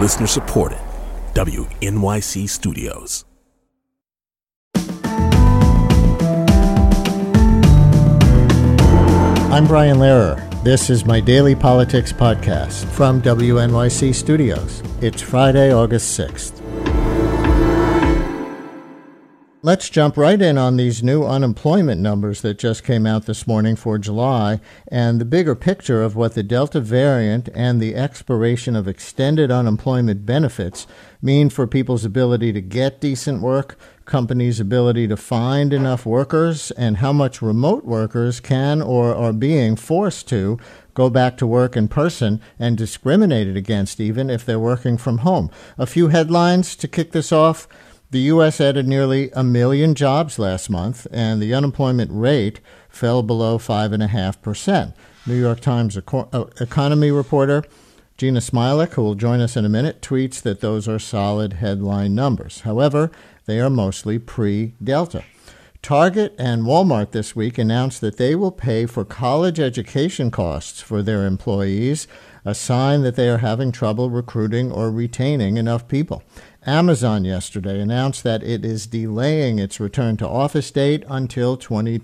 Listener supported. WNYC Studios. I'm Brian Lehrer. This is my daily politics podcast from WNYC Studios. It's Friday, August 6th. Let's jump right in on these new unemployment numbers that just came out this morning for July and the bigger picture of what the Delta variant and the expiration of extended unemployment benefits mean for people's ability to get decent work, companies' ability to find enough workers, and how much remote workers can or are being forced to go back to work in person and discriminated against even if they're working from home. A few headlines to kick this off. The U.S. added nearly 1 million jobs last month, and the unemployment rate fell below 5.5%. New York Times economy reporter Gina Smialek, who will join us in a minute, tweets that those are solid headline numbers. However, they are mostly pre-Delta. Target and Walmart this week announced that they will pay for college education costs for their employees, a sign that they are having trouble recruiting or retaining enough people. Amazon yesterday announced that it is delaying its return to office date until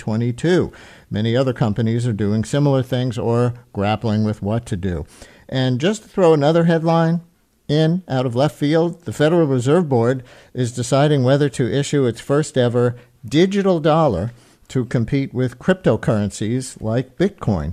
2022. Many other companies are doing similar things or grappling with what to do. And just to throw another headline in out of left field, the Federal Reserve Board is deciding whether to issue its first ever digital dollar to compete with cryptocurrencies like Bitcoin.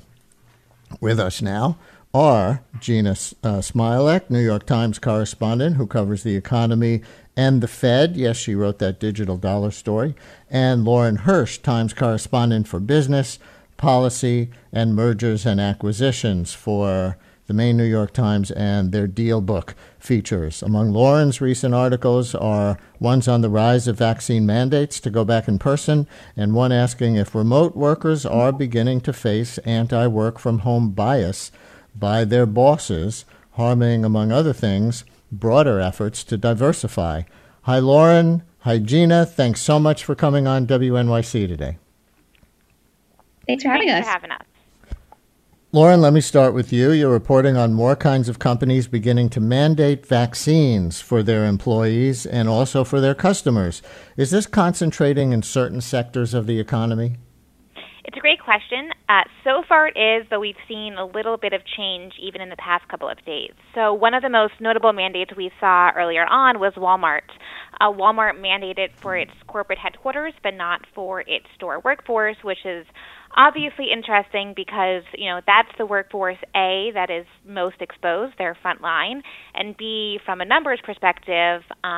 With us now are Gina Smialek, New York Times correspondent who covers the economy and the Fed. Yes, she wrote that digital dollar story. And Lauren Hirsch, Times correspondent for business, policy, and mergers and acquisitions for the main New York Times and their Deal Book features. Among Lauren's recent articles are ones on the rise of vaccine mandates to go back in person and one asking if remote workers are beginning to face anti-work-from-home bias by their bosses, harming, among other things, broader efforts to diversify. Hi, Lauren. Hi, Gina. Thanks so much for coming on WNYC today. Thanks for having us. Lauren, let me start with you. You're reporting on more kinds of companies beginning to mandate vaccines for their employees and also for their customers. Is this concentrating in certain sectors of the economy? It's a great question. So far it is, though we've seen a little bit of change even in the past couple of days. So one of the most notable mandates we saw earlier on was Walmart. Walmart mandated for its corporate headquarters, but not for its store workforce, which is obviously interesting because, that's the workforce, A, that is most exposed, their front line, and B, from a numbers perspective,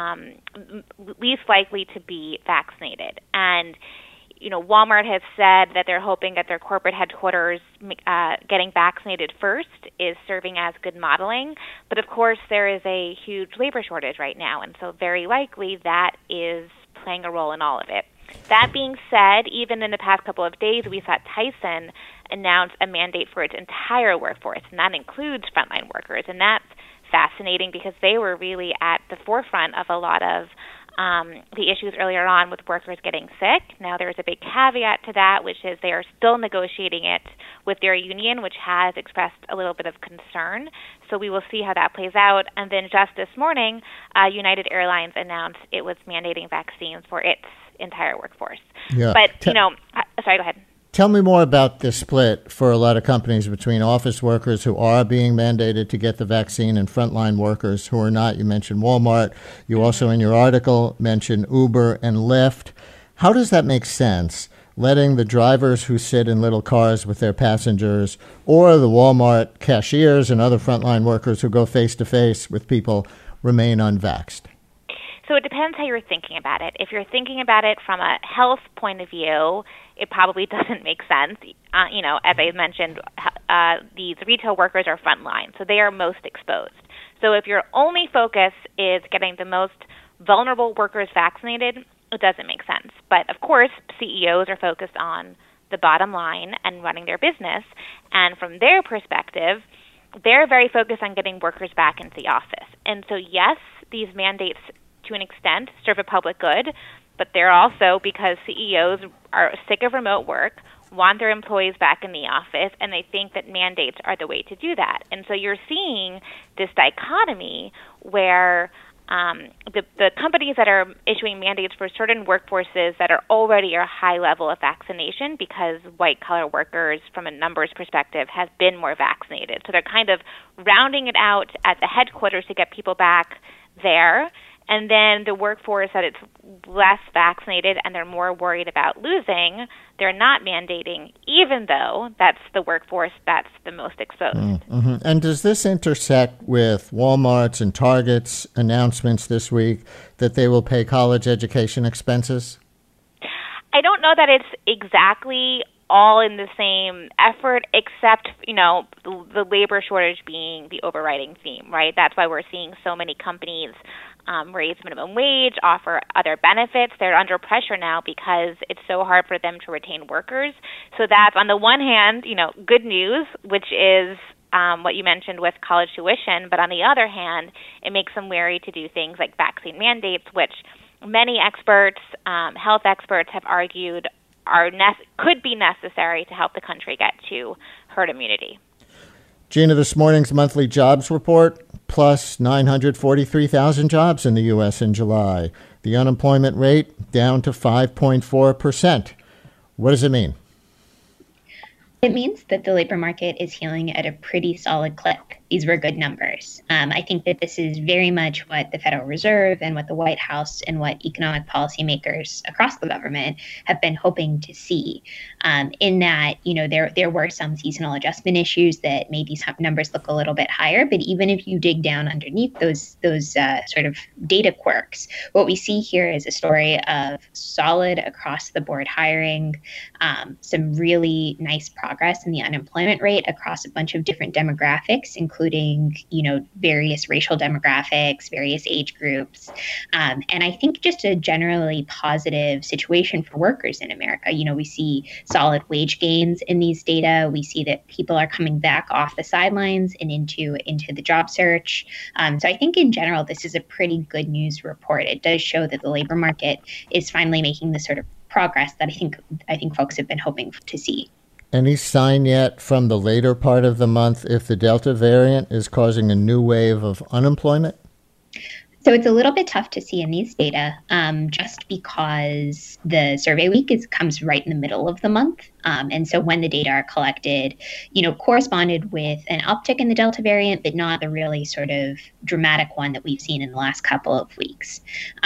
least likely to be vaccinated. And Walmart has said that they're hoping that their corporate headquarters getting vaccinated first is serving as good modeling. But, of course, there is a huge labor shortage right now, and so very likely that is playing a role in all of it. That being said, even in the past couple of days, we saw Tyson announce a mandate for its entire workforce, and that includes frontline workers. And that's fascinating because they were really at the forefront of a lot of the issues earlier on with workers getting sick. Now there's a big caveat to that, which is they are still negotiating it with their union, which has expressed a little bit of concern. So we will see how that plays out. And then just this morning, United Airlines announced it was mandating vaccines for its entire workforce. Yeah. But, sorry, go ahead. Tell me more about the split for a lot of companies between office workers who are being mandated to get the vaccine and frontline workers who are not. You mentioned Walmart. You also, in your article, mentioned Uber and Lyft. How does that make sense, letting the drivers who sit in little cars with their passengers or the Walmart cashiers and other frontline workers who go face-to-face with people remain unvaxxed? So it depends how you're thinking about it. If you're thinking about it from a health point of view, it probably doesn't make sense. As I mentioned, these retail workers are frontline, so they are most exposed. So if your only focus is getting the most vulnerable workers vaccinated, it doesn't make sense. But of course, CEOs are focused on the bottom line and running their business. And from their perspective, they're very focused on getting workers back into the office. And so, yes, these mandates, to an extent, serve a public good, but they're also, because CEOs are sick of remote work, want their employees back in the office, and they think that mandates are the way to do that. And so you're seeing this dichotomy where the companies that are issuing mandates for certain workforces that are already at a high level of vaccination, because white-collar workers, from a numbers perspective, have been more vaccinated. So they're kind of rounding it out at the headquarters to get people back there. And then the workforce that it's less vaccinated and they're more worried about losing, they're not mandating, even though that's the workforce that's the most exposed. Mm-hmm. And does this intersect with Walmart's and Target's announcements this week that they will pay college education expenses? I don't know that it's exactly all in the same effort, except, the labor shortage being the overriding theme, right? That's why we're seeing so many companies raise minimum wage, offer other benefits. They're under pressure now because it's so hard for them to retain workers. So that's, on the one hand, good news, which is what you mentioned with college tuition. But on the other hand, it makes them wary to do things like vaccine mandates, which many experts, health experts, have argued could be necessary to help the country get to herd immunity. Gina, this morning's monthly jobs report, plus 943,000 jobs in the U.S. in July. The unemployment rate down to 5.4%. What does it mean? It means that the labor market is healing at a pretty solid clip. These were good numbers. I think that this is very much what the Federal Reserve and what the White House and what economic policymakers across the government have been hoping to see. In that, there were some seasonal adjustment issues that made these numbers look a little bit higher. But even if you dig down underneath those sort of data quirks, what we see here is a story of solid across the board hiring, some really nice progress in the unemployment rate across a bunch of different demographics, including, various racial demographics, various age groups. And I think just a generally positive situation for workers in America. We see solid wage gains in these data. We see that people are coming back off the sidelines and into the job search. So I think in general, this is a pretty good news report. It does show that the labor market is finally making the sort of progress that I think folks have been hoping to see. Any sign yet from the later part of the month if the Delta variant is causing a new wave of unemployment? So it's a little bit tough to see in these data, just because the survey week comes right in the middle of the month. And so when the data are collected, corresponded with an uptick in the Delta variant, but not the really sort of dramatic one that we've seen in the last couple of weeks.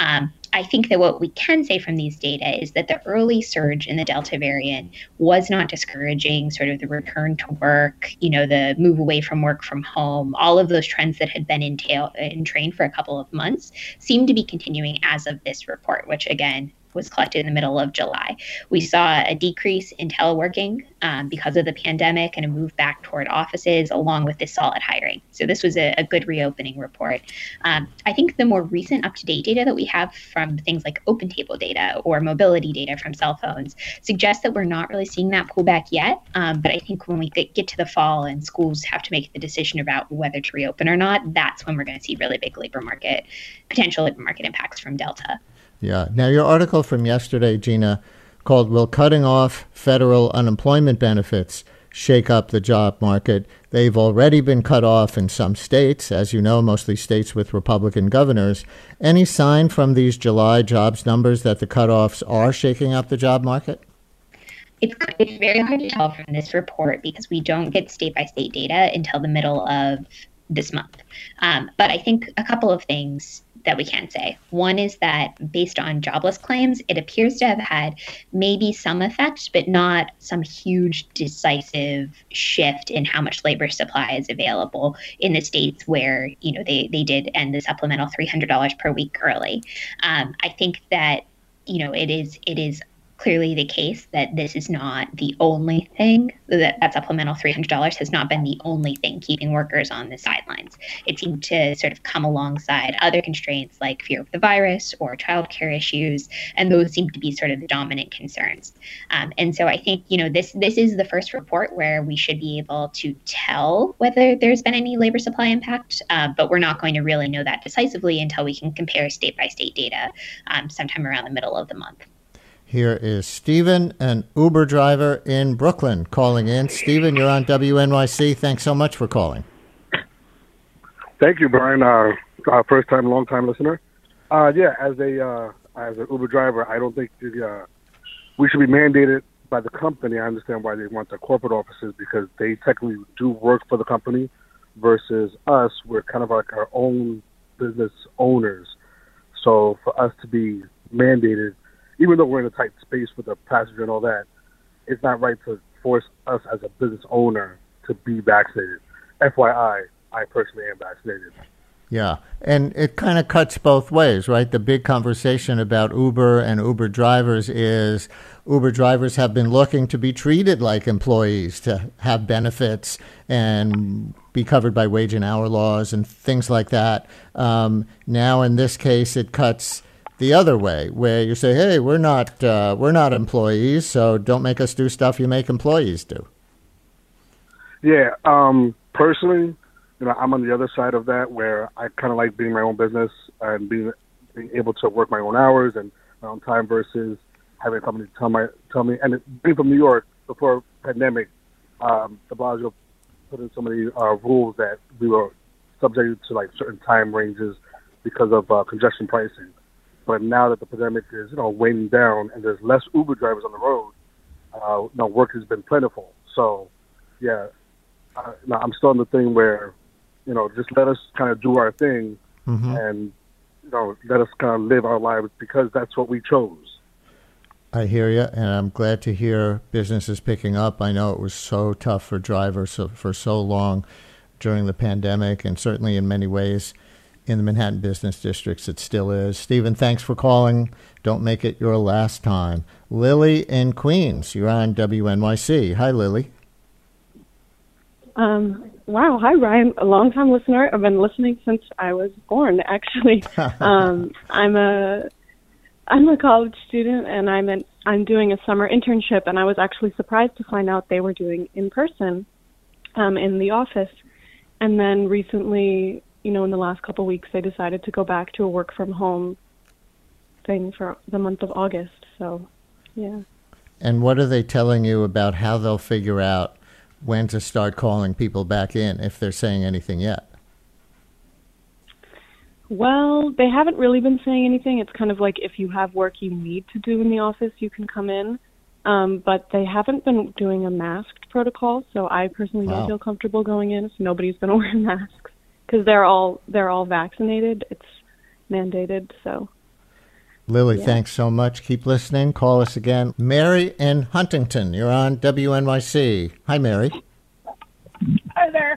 I think that what we can say from these data is that the early surge in the Delta variant was not discouraging sort of the return to work, the move away from work from home. All of those trends that had been in train for a couple of months seem to be continuing as of this report, which again was collected in the middle of July. We saw a decrease in teleworking because of the pandemic and a move back toward offices, along with this solid hiring. So this was a good reopening report. I think the more recent up-to-date data that we have from things like OpenTable data or mobility data from cell phones suggests that we're not really seeing that pullback yet. But I think when we get to the fall and schools have to make the decision about whether to reopen or not, that's when we're going to see really big potential labor market impacts from Delta. Yeah. Now, your article from yesterday, Gina, called "Will Cutting Off Federal Unemployment Benefits Shake Up the Job Market?" They've already been cut off in some states, as you know, mostly states with Republican governors. Any sign from these July jobs numbers that the cutoffs are shaking up the job market? It's very hard to tell from this report because we don't get state-by-state data until the middle of this month. But I think a couple of things that we can say. One is that based on jobless claims, it appears to have had maybe some effect, but not some huge decisive shift in how much labor supply is available in the states where, they did end the supplemental $300 per week early. I think that, it is clearly the case that this is not the only thing, that supplemental $300 has not been the only thing keeping workers on the sidelines. It seemed to sort of come alongside other constraints like fear of the virus or childcare issues, and those seem to be sort of the dominant concerns. And so I think, this is the first report where we should be able to tell whether there's been any labor supply impact, but we're not going to really know that decisively until we can compare state-by-state data sometime around the middle of the month. Here is Stephen, an Uber driver in Brooklyn, calling in. Stephen, you're on WNYC. Thanks so much for calling. Thank you, Brian. First time, long time listener. Yeah, as an Uber driver, I don't think we should be mandated by the company. I understand why they want the corporate offices, because they technically do work for the company, versus us, we're kind of like our own business owners. So for us to be mandated, even though we're in a tight space with a passenger and all that, it's not right to force us as a business owner to be vaccinated. FYI, I personally am vaccinated. Yeah, and it kind of cuts both ways, right? The big conversation about Uber and Uber drivers is Uber drivers have been looking to be treated like employees, to have benefits and be covered by wage and hour laws and things like that. Now, in this case, it cuts the other way, where you say, "Hey, we're not employees, so don't make us do stuff you make employees do." Yeah, personally, I'm on the other side of that, where I kind of like being my own business and being able to work my own hours and my own time, versus having a company tell me. And being from New York before pandemic, de Blasio put in so many rules that we were subjected to like certain time ranges because of congestion pricing. But now that the pandemic is waning down and there's less Uber drivers on the road, work has been plentiful. So yeah, I'm still in the thing where just let us kind of do our thing, and let us kind of live our lives, because that's what we chose. I hear you, and I'm glad to hear business is picking up. I know it was so tough for drivers for so long during the pandemic, and certainly in many ways in the Manhattan business districts it still is. Stephen, thanks for calling. Don't make it your last time. Lily in Queens, you're on WNYC. Hi, Lily. Wow. Hi, Ryan. A long-time listener. I've been listening since I was born, actually. I'm a college student, and I'm doing a summer internship, and I was actually surprised to find out they were doing in person in the office. And then recently, in the last couple of weeks, they decided to go back to a work from home thing for the month of August. So, yeah. And what are they telling you about how they'll figure out when to start calling people back in, if they're saying anything yet? Well, they haven't really been saying anything. It's kind of like if you have work you need to do in the office, you can come in. But they haven't been doing a masked protocol, so I personally don't feel comfortable going in if nobody's going to wear masks, because they're all vaccinated. It's mandated, so. Lily, thanks so much. Keep listening. Call us again. Mary in Huntington, you're on WNYC. Hi, Mary. Hi there.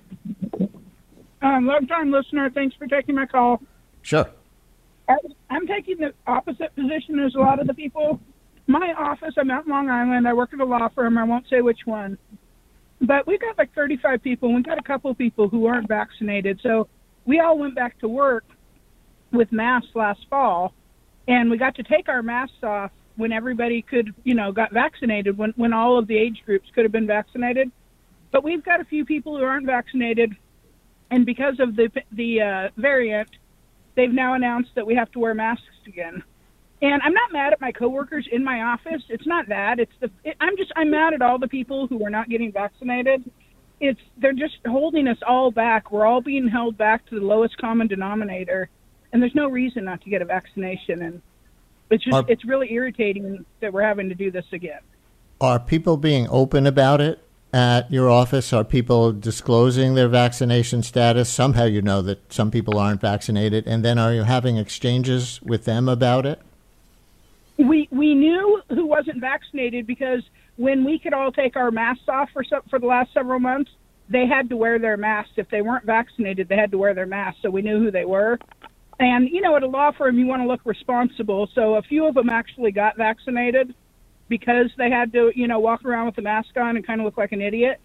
Long-time listener. Thanks for taking my call. Sure. I'm taking the opposite position as a lot of the people. My office, I'm out in Long Island. I work at a law firm. I won't say which one. But we've got like 35 people. We've got a couple of people who aren't vaccinated. So we all went back to work with masks last fall. And we got to take our masks off when everybody could, got vaccinated, when all of the age groups could have been vaccinated. But we've got a few people who aren't vaccinated. And because of the variant, they've now announced that we have to wear masks again. And I'm not mad at my coworkers in my office. It's not that. I'm mad at all the people who are not getting vaccinated. They're just holding us all back. We're all being held back to the lowest common denominator. And there's no reason not to get a vaccination. And it's really irritating that we're having to do this again. Are people being open about it at your office? Are people disclosing their vaccination status? Somehow you know that some people aren't vaccinated. And then are you having exchanges with them about it? We knew who wasn't vaccinated, because when we could all take our masks off for the last several months, they had to wear their masks. If they weren't vaccinated, they had to wear their masks. So we knew who they were. And, at a law firm, you want to look responsible. So a few of them actually got vaccinated because they had to, walk around with a mask on and kind of look like an idiot.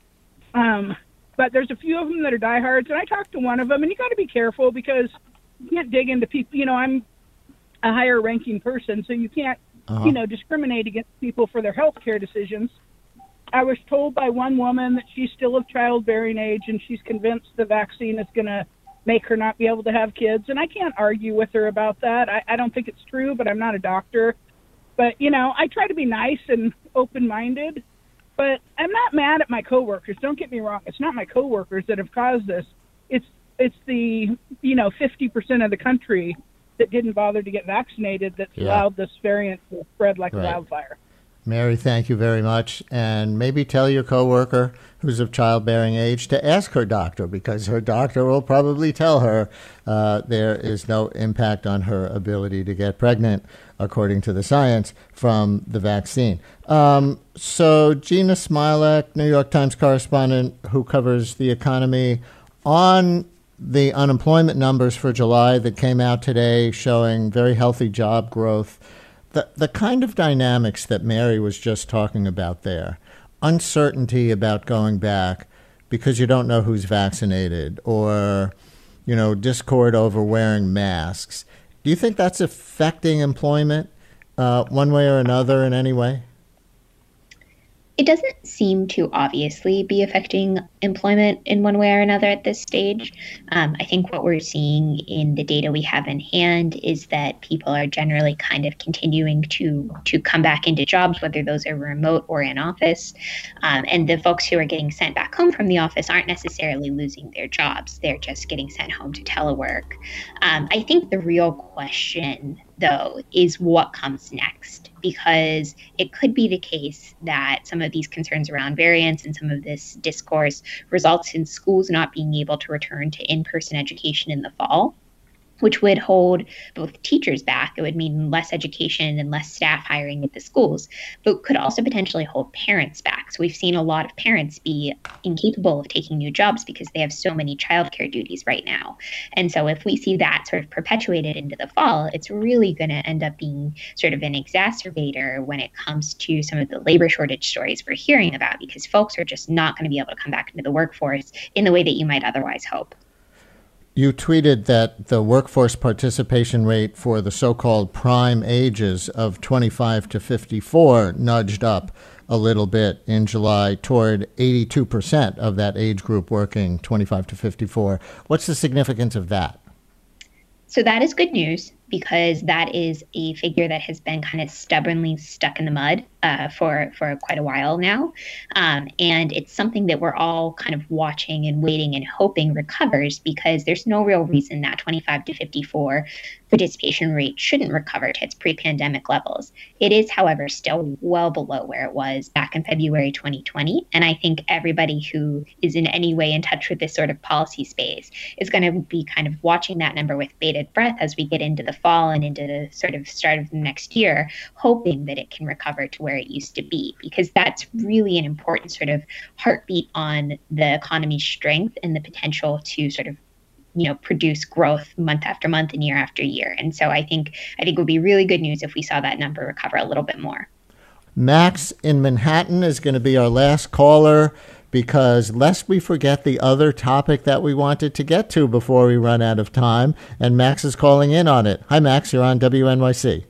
But there's a few of them that are diehards. And I talked to one of them, and you got to be careful, because you can't dig into people. I'm a higher ranking person, so you can't, discriminate against people for their health care decisions. I was told by one woman that she's still of childbearing age, and she's convinced the vaccine is going to make her not be able to have kids. And I can't argue with her about that. I don't think it's true, but I'm not a doctor. But, I try to be nice and open-minded, but I'm not mad at my coworkers. Don't get me wrong. It's not my coworkers that have caused this. It's the, 50% of the country that didn't bother to get vaccinated that's allowed this variant to spread like a wildfire. Mary, thank you very much. And maybe tell your coworker who's of childbearing age to ask her doctor, because her doctor will probably tell her there is no impact on her ability to get pregnant, according to the science, from the vaccine. So Gina Smilek, New York Times correspondent who covers the economy, on the unemployment numbers for July that came out today showing very healthy job growth, the kind of dynamics that Mary was just talking about there, uncertainty about going back because you don't know who's vaccinated, or, discord over wearing masks. Do you think that's affecting employment one way or another in any way? It doesn't seem to obviously be affecting employment in one way or another at this stage. I think what we're seeing in the data we have in hand is that people are generally kind of continuing to come back into jobs, whether those are remote or in office. And the folks who are getting sent back home from the office aren't necessarily losing their jobs. They're just getting sent home to telework. I think the real question, though, is what comes next, because it could be the case that some of these concerns around variants and some of this discourse results in schools not being able to return to in-person education in the fall, which would hold both teachers back. It would mean less education and less staff hiring at the schools, but could also potentially hold parents back. So we've seen a lot of parents be incapable of taking new jobs because they have so many childcare duties right now. And so if we see that sort of perpetuated into the fall, it's really going to end up being sort of an exacerbator when it comes to some of the labor shortage stories we're hearing about, because folks are just not going to be able to come back into the workforce in the way that you might otherwise hope. You tweeted that the workforce participation rate for the so-called prime ages of 25 to 54 nudged up a little bit in July toward 82% of that age group working 25 to 54. What's the significance of that? So that is good news, because that is a figure that has been kind of stubbornly stuck in the mud for quite a while now. And it's something that we're all kind of watching and waiting and hoping recovers, because there's no real reason that 25 to 54 participation rate shouldn't recover to its pre-pandemic levels. It is, however, still well below where it was back in February 2020. And I think everybody who is in any way in touch with this sort of policy space is going to be kind of watching that number with bated breath as we get into the fall and into the sort of start of the next year, hoping that it can recover to where it used to be, because that's really an important sort of heartbeat on the economy's strength and the potential to sort of produce growth month after month and year after year. And so I think it would be really good news if we saw that number recover a little bit more. Max in Manhattan is going to be our last caller, because lest we forget the other topic that we wanted to get to before we run out of time, and Max is calling in on it. Hi, Max. You're on WNYC.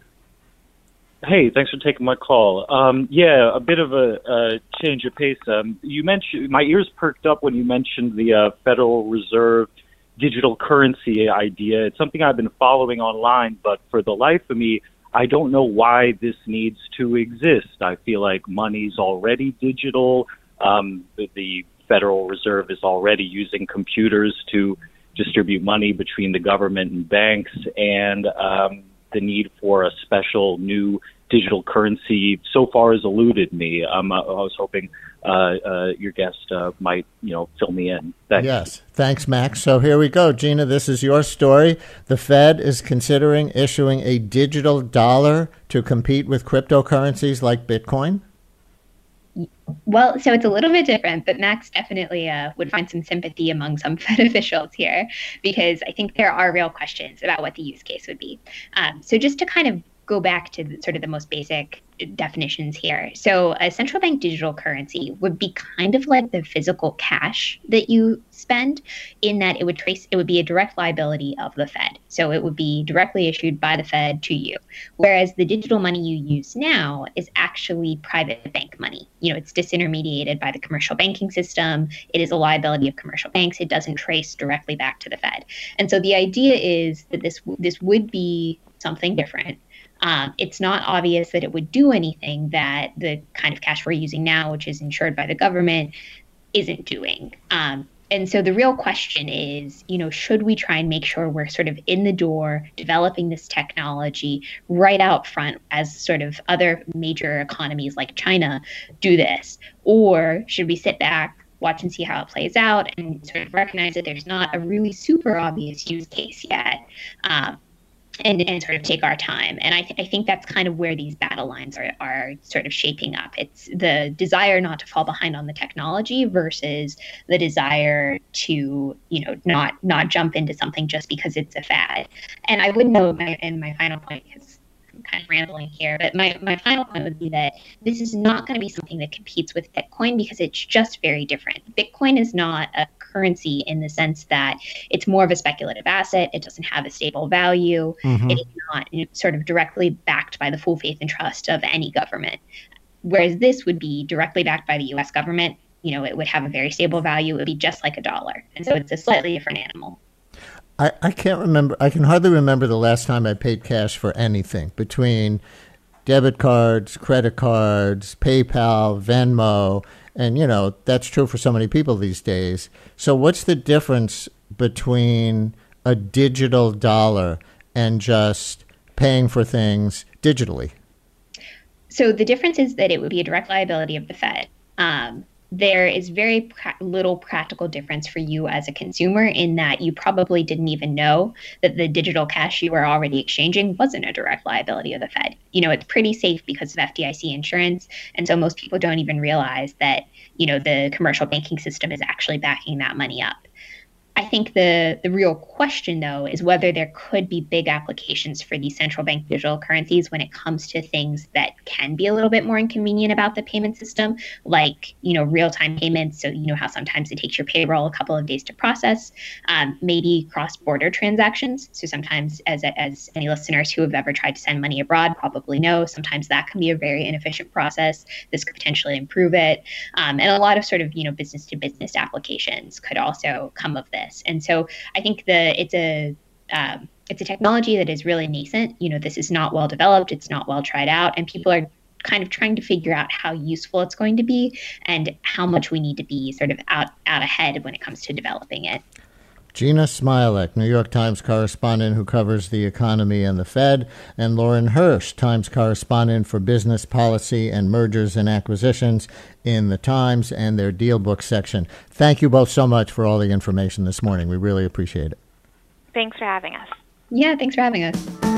Hey, thanks for taking my call. A bit of a change of pace. You mentioned, my ears perked up when you mentioned the Federal Reserve digital currency idea. It's something I've been following online, but for the life of me, I don't know why this needs to exist. I feel like money's already digital. The Federal Reserve is already using computers to distribute money between the government and banks, and the need for a special new digital currency so far has eluded me. I was hoping your guest might, fill me in. Thanks. Yes. Thanks, Max. So here we go. Gina, this is your story. The Fed is considering issuing a digital dollar to compete with cryptocurrencies like Bitcoin. Well, so it's a little bit different, but Max definitely would find some sympathy among some Fed officials here, because I think there are real questions about what the use case would be. So just to kind of go back to sort of the most basic definitions here. So a central bank digital currency would be kind of like the physical cash that you spend, in that it would be a direct liability of the Fed. So it would be directly issued by the Fed to you. Whereas the digital money you use now is actually private bank money. It's disintermediated by the commercial banking system. It is a liability of commercial banks. It doesn't trace directly back to the Fed. And so the idea is that this would be something different. It's not obvious that it would do anything that the kind of cash we're using now, which is insured by the government, isn't doing. And so the real question is, should we try and make sure we're sort of in the door developing this technology right out front as sort of other major economies like China do this? Or should we sit back, watch and see how it plays out, and sort of recognize that there's not a really super obvious use case yet, and sort of take our time? And I think that's kind of where these battle lines are sort of shaping up. It's the desire not to fall behind on the technology versus the desire to, not jump into something just because it's a fad. And I would note, my final point, because I'm kind of rambling here, but my final point would be that this is not going to be something that competes with Bitcoin because it's just very different. Bitcoin is not a currency in the sense that it's more of a speculative asset. It doesn't have a stable value. Mm-hmm. It is not sort of directly backed by the full faith and trust of any government. Whereas this would be directly backed by the US government. It would have a very stable value. It would be just like a dollar. And so it's a slightly different animal. I can't remember. I can hardly remember the last time I paid cash for anything between debit cards, credit cards, PayPal, Venmo. And, that's true for so many people these days. So what's the difference between a digital dollar and just paying for things digitally? So the difference is that it would be a direct liability of the Fed. There is very little practical difference for you as a consumer in that you probably didn't even know that the digital cash you were already exchanging wasn't a direct liability of the Fed. It's pretty safe because of FDIC insurance. And so most people don't even realize that, the commercial banking system is actually backing that money up. I think the real question, though, is whether there could be big applications for these central bank digital currencies when it comes to things that can be a little bit more inconvenient about the payment system, like, real-time payments. So, how sometimes it takes your payroll a couple of days to process, maybe cross-border transactions. So sometimes, as any listeners who have ever tried to send money abroad probably know, sometimes that can be a very inefficient process. This could potentially improve it. And a lot of sort of, business-to-business applications could also come of this. And so I think it's a technology that is really nascent. This is not well developed. It's not well tried out. And people are kind of trying to figure out how useful it's going to be and how much we need to be sort of out ahead when it comes to developing it. Gina Smialek, New York Times correspondent who covers the economy and the Fed, and Lauren Hirsch, Times correspondent for business policy and mergers and acquisitions in the Times and their deal book section. Thank you both so much for all the information this morning. We really appreciate it. Thanks for having us. Yeah, thanks for having us.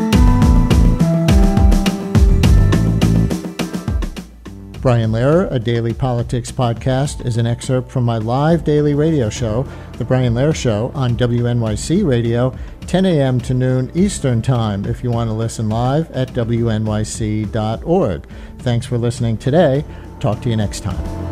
Brian Lehrer, a daily politics podcast, is an excerpt from my live daily radio show, The Brian Lehrer Show, on WNYC Radio, 10 a.m. to noon Eastern Time, if you want to listen live at wnyc.org. Thanks for listening today. Talk to you next time.